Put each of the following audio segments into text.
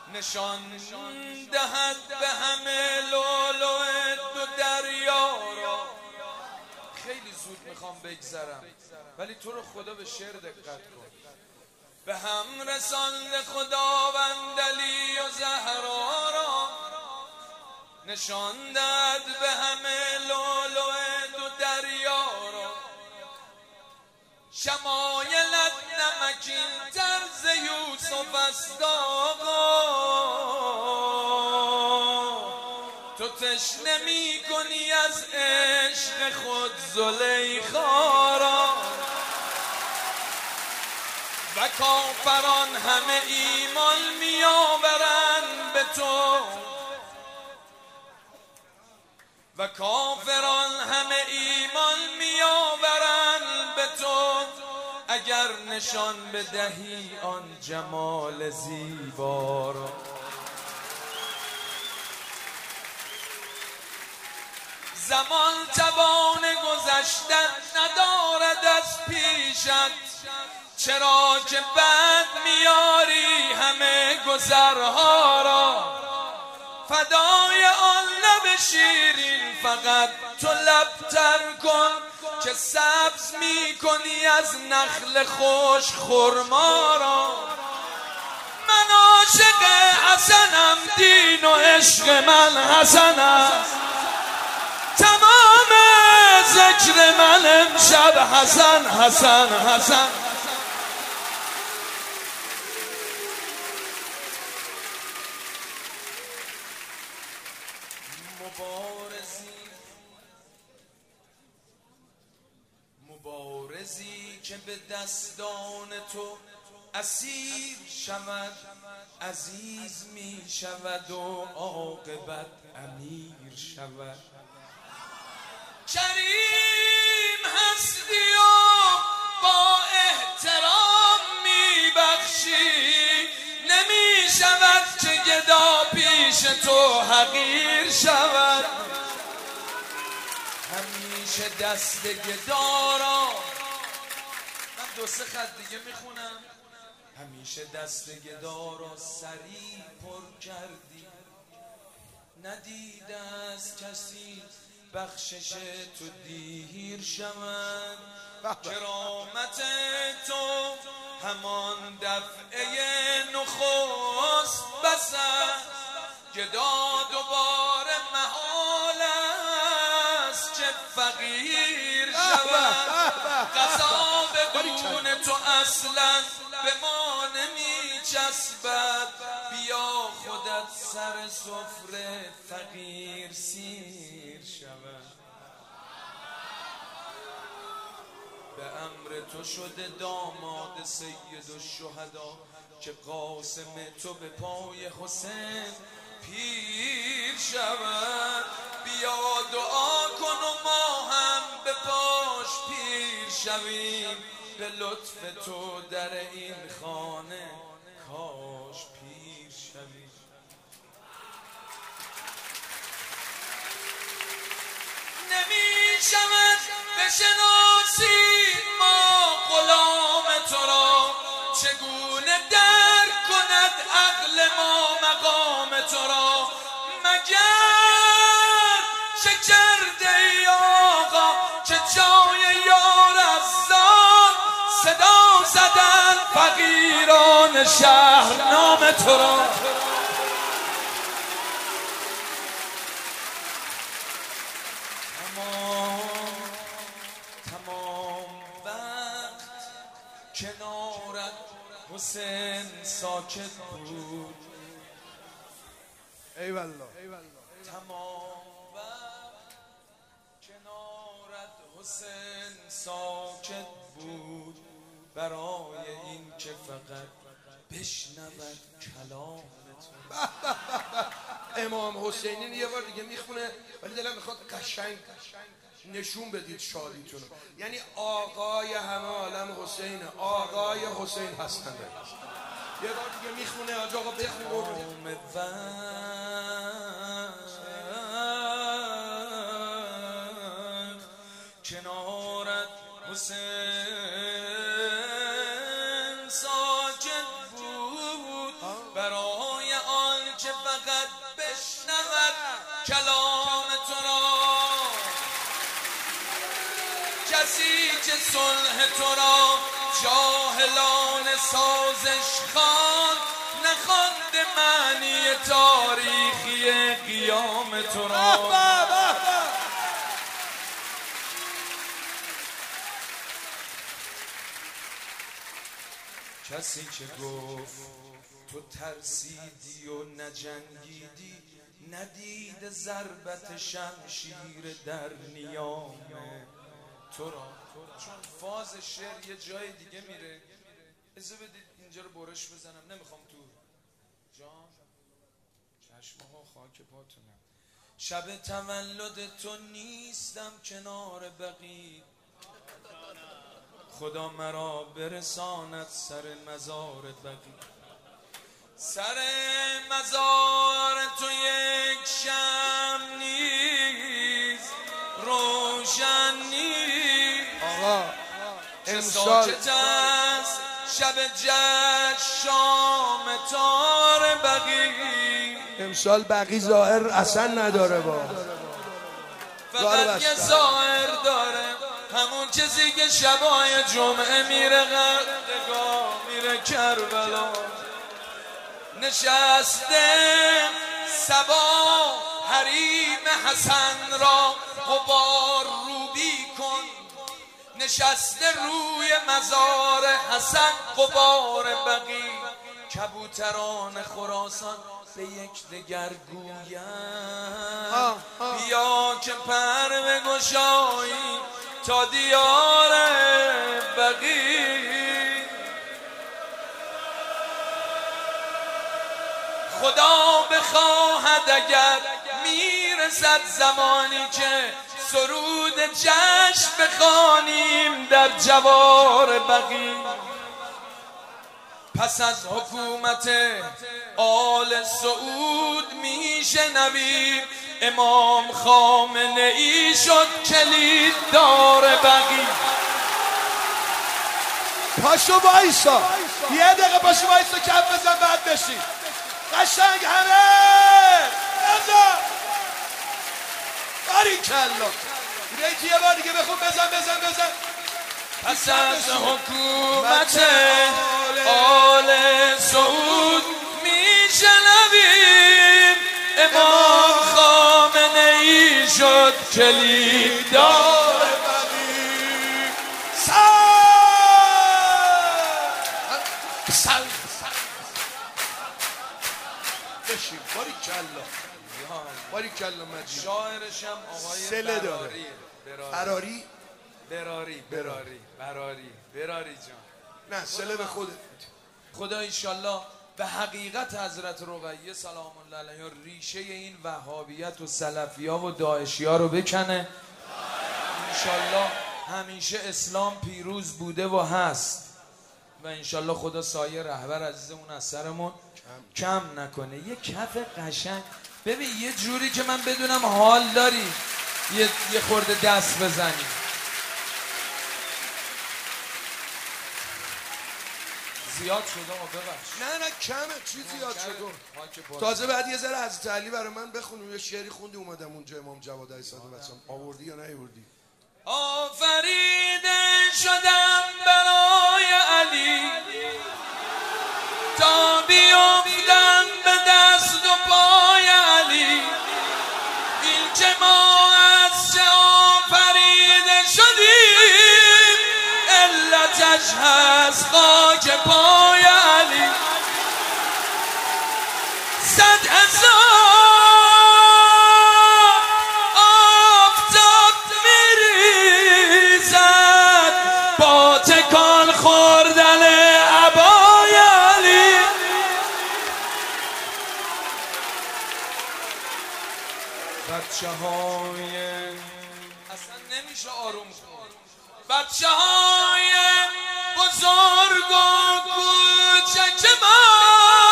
نشان دهد به همه لولو دو دریا را. خیلی زود میخوام بگذرم ولی تو رو خدا به شعر دقت کن. به هم رساند خداوند علی و زهرا را، نشان دهد به همه لولو دو دریا را. شمایلت نمکین طرز یوسف است آقا، تو تشنه می کنی از عشق خود زلیخا را. و کافران همه ایمان می آورند به تو، و کافران همه ایمان می آورند به تو، اگر نشان بدهی آن جمال زیبا را. زمان توان گذشتن ندارد از پیشت، چرا که بد میاری همه گذرها را. فدای آن لب شیرین فقط تو لب تر کن، که سبز میکنی از نخل خوش خرما را. من عاشق حسنم، دین و عشق من حسن است، تمام ذکر من امشب حسن حسن حسن. مبارزی که به دستان تو اسیر شود، عزیز می شود و عاقبت امیر شود. کریم هستی و با احترام می بخشی، نمی شود که گدا پیش تو حقیر شود. همیشه دست گدا را، من دو سه خط دیگه میخونم. همیشه دست گدا را سری پر کردی، ندیده از کسی بخشش تو دیر شود. کرامت تو همان دفعه نخست بس است، گدا دوباره محال است که فقیر شود. قضا به گونه تو اصلا به ما نمی چسبد، بیا خودت سر سفره فقیر سیر شود. به امر تو شده داماد سید الشهدا، که قاسم تو به پای حسین پیر شود. بیا دعا کن و ما هم به پاش پیر شویم، به لطف تو در این خانه کاش پیر شویم. نمی شود بشناسی ما غلام تو را، چگونه درک کند عقل ما مقام تو را. مگر چه کرده ای آقا که جای یار عزام صدا زدن فقیران شهر نام تو را. تمام وقت کنارت حسین ساکت بود. ایوالله. تمام وقت کنارت حسین ساکت بود، برای این که فقط بشنود کلام تو. امام حسینی یه بار دیگه میخونه ولی دلم میخواد قشنگ نشون بدید شادیتونو. یعنی آقای همه عالم حسین، آقای حسین هستنده. یه بار دیگه میخونه آج آقا بخونه. کنارت حسین ساکت بود، برای آن کلام تو را، کسی که صلح تو را جاهلان سازش خوان، نخوانده معنی تاریخی قیام تو را. کسی که گفت تو ترسیدی و نجنگیدی، ندید ضربت شمشیر در نیام تو را. چون فاز شعر یه جای دیگه میره، اجازه بدید اینجا رو برش بزنم، نمیخوام تو جان چشمه ها خاک پاتونم. شب تولد تو نیستم کنار بقیع، خدا مرا برساند سر مزار بقیع. سر مزار تو یک شم نیست روشن نیست، آقا چه ساکت است شب جشن شام تار بقیع. امسال بقیع ظاهر اصلا نداره، با فقط یه ظاهر داره، همون کسی که شبای جمعه میره غرقگاه، میره کربلا، نشسته صبا حریم حسن را غبار روبی کن، نشسته روی مزار حسن غبار بقیع. کبوتران خراسان به یک دگر گویند، بیا که پر بگشایی تا دیار بقیع. خدا بخواهد اگر میرسد زمانی که سرود جشن بخوانیم در جوار بقیع، پس از حکومت آل سعود میشنویم امام خامنه ای شد کلید دار بقیع. پاشو وایسا، یه دقیقه پاشو وایسا، کف بزن بعد بشین قشنگ همه بزن. باریکلا یکی یه بار دیگه بخون، بزن. پس از حکومت آل سعود میشنویم امام خامنه ای شد کلید دار بقیع. سل بشین. باریکلا مجید. شاعرشم آقای سله داره. براری جان. نه سله به خودت. خدا ایشالله به حقیقت حضرت رقیه سلام الله علیها ریشه این وهابیت و سلفیا و داعشیا رو بکنه. انشالله همیشه اسلام پیروز بوده و هست و انشالله خدا سایه رهبر عزیزمون از سرمون کم نکنه. یه کف قشنگ ببین، یه جوری که من بدونم حال داری یه خورده دست بزنی. زیاد شده ببخش. نه کمه، چی زیاد شده؟ تازه بعد یه ذره حضرت علی برای من بخونیم، یه شعری خوندی اومدم اونجا امام جواد علیه السلام. آوردی یا نیاوردی؟ آفریده شدم برای علی تا بیفتم به دست و پای علی، این که ما از چه آفریده شدیم علتش هست خاک پای علی. 100,000 آفتاب میریزد با تکان خوردن عبای علی. بچه‌های اصلا نمیشه آروم خون، بچه‌های بزرگ و کوچک ما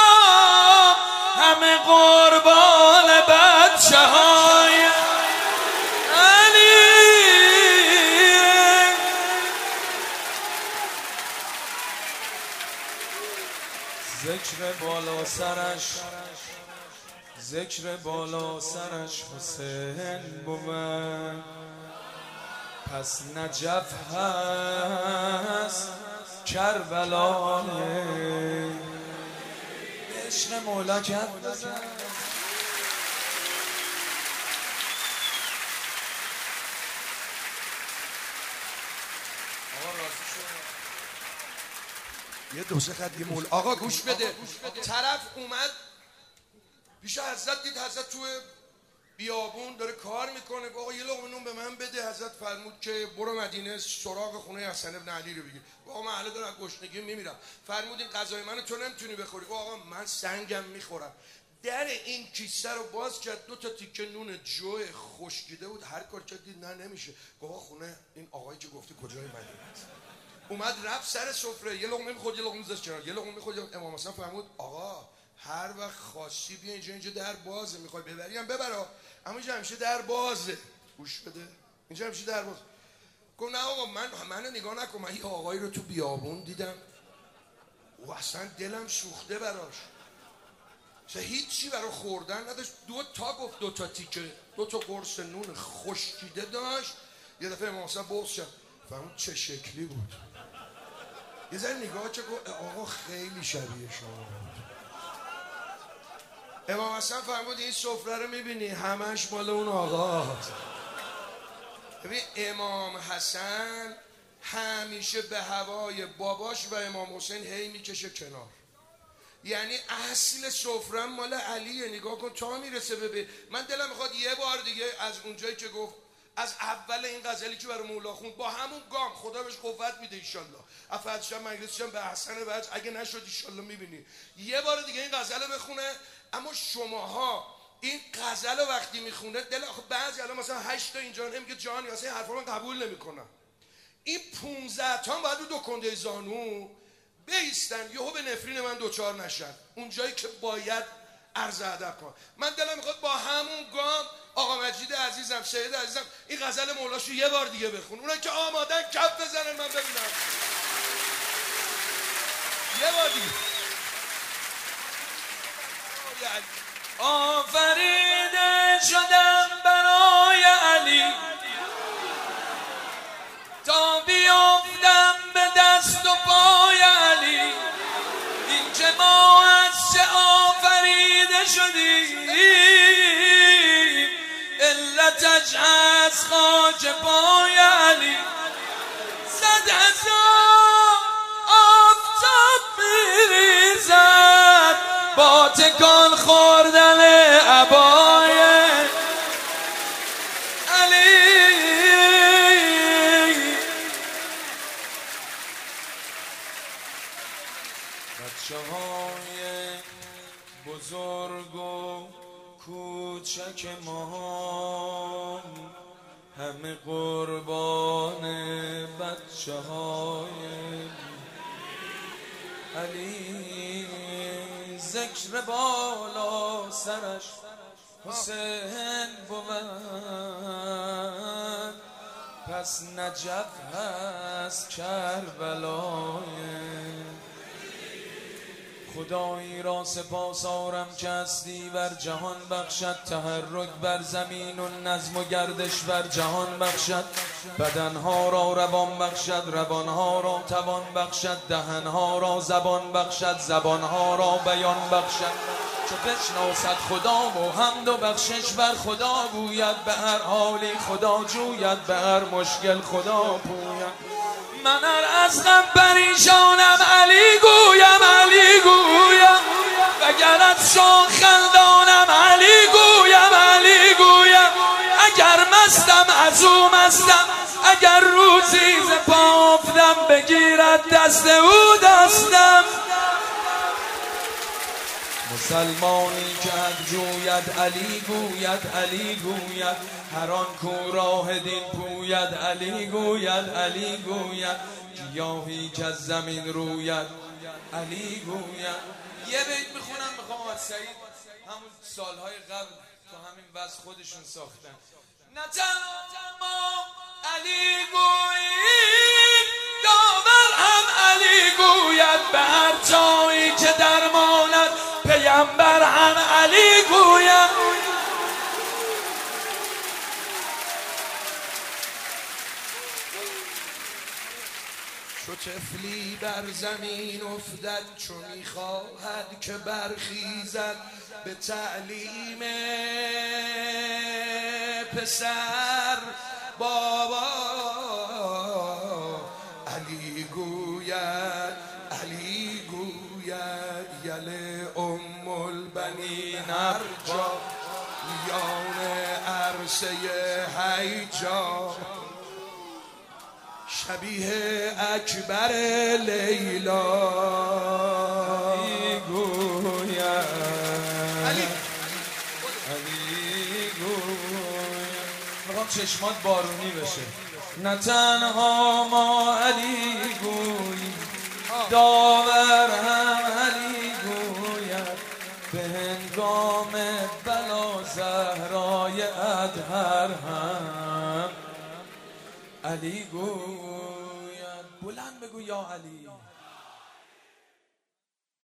همه قربان بچه‌های علی. ذکر بالا سرش ذکر بالا سرش حسین بود، پس نجف هست کربلای عشق مولا کرد بزن. آقا راضی شد یه دو سه خط یه مول. آقا گوش بده. طرف اومد پیش حضرت، دید حضرت تو بیابون داره کار میکنه. آقا یه لقمه نون به من بده. حضرت فرمود که برو مدینه سراغ خونه حسن ابن علی رو بگیر. آقا من الان دارم گشنگی میمیرم. فرمود این غذای منو تو نمیتونی بخوری. آقا من سنگم میخورم. در این کیسه رو باز کرد، 2 تا تیکه نون جو خشکیده بود. هر کار کرد دید نه نمیشه. آقا خونه این آقایی که گفتی کجای مدینه است. اومد رفت سر سفره، یه لقمه میخورد، یه لقمه میذاشت کنار، یه لقمه میخورد. امام حسن فرمود آقا هر وقت خواستی بیا اینجا در بازه، میخوای ببری هم ببر، اما اینجا همیشه در بازه. گوش بده، اینجا همیشه در بازه. گفت نه آقا منو نگاه نکن، من یه آقایی رو تو بیابون دیدم و اصلا دلم سوخته براش، اصلا هیچی برای خوردن نداشت. 2 تا گفت، 2 تا تیکه، 2 تا قرص نون خشکیده داشت. یه دفعه امام حسن بغض شد، فرمود چه شکلی بود. یه ذره نگاه چه گفت آقا خیلی شبیه شما بود. امام حسن فرمود این سفره رو میبینی همش مال اون آقاست. ببین امام حسن همیشه به هوای باباش و امام حسین هی میکشه کنار. یعنی اصل سفره مال علیه. نگاه کن تا میرسه ببین. من دلم میخواد یه بار دیگه از اونجایی که گفت از اول این غزلی که برای مولا خوند با همون گام، خدا بهش قوت میده ایشالله. افرادشم مجلسشم به حسن وجه اگه نشد ایشالله میبینی. یه بار دیگه این غزل رو بخونه. اما شماها این غزل رو وقتی میخونه دل بعضی الان مثلا 8 تا اینجا نمیگه جانی واسه این حرفا من قبول نمیکنم. این 15 تا باید رو 2 کنده زانو بیستن یهو به نفرین من دوچار نشن اونجایی که باید عرض ادب کنم. من دلم میخواد با همون گام آقا مجید عزیزم، سید عزیزم، این غزل مولاشو یه بار دیگه بخون. اونایی که آمادن کف بزنن من ببینم. یه بار دیگه. آفریده شدم برای علی تا بیافتم به دست و پای علی. این که ما از چه آفریده شدیم علتش از خاک پای علی. 100,000 آفتاب میریزد با تکان خوردن عبای علی. بچه‌های بزرگ و کوچک ما همه قربان بچه‌های علی. ذکر بالا سرش حسین بود، پس نجف هست کربلای. خدایی را سپاس آرم که هستی بر جهان بخشد، تحرک بر زمین و نظم و گردش بر جهان بخشد، بدنها را روان بخشد، روانها را توان بخشد، دهنها را زبان بخشد، زبانها را بیان بخشد. چو بشناسد خدا و حمد و بخشش بر خدا گوید، به هر حالی خدا جوید، به هر مشکل خدا پوید. من از غم پریشانم علی گویم، علی گویم، وگر از شوق خندانم علی گویم، علی گویم. اگر مستم از او مستم، اگر روزی ز پا افتم بگیرد دست او دستم. مسلمانی که حق جوید علی گوید، علی گوید، هر آن کو راه دین پوید علی گوید، علی گوید، گیاهی که از زمین روید علی گوید. یه بیت میخونم میخوام از سعید همون سالهای قبل تو همین وضع خودشون ساختن. نه تنها علی گوید، داور هم علی گوید، به هر جایی که درماند پی پیغمبر هم علی گوید چو طفلی بر زمین افتد چو میخواهد که برخیزد به تعلیم پسر بابا علی گوید یل ام البنین ارجا یان عرصه حیجا شبیه اکبر لیلا علی گوید علی گوید میخوام چشمات بارونی بشه نه تنها ما علی گویی داور هم علی گوید به هنگام بلا زهرای اطهر هم علی گوید بلند بگو یا علی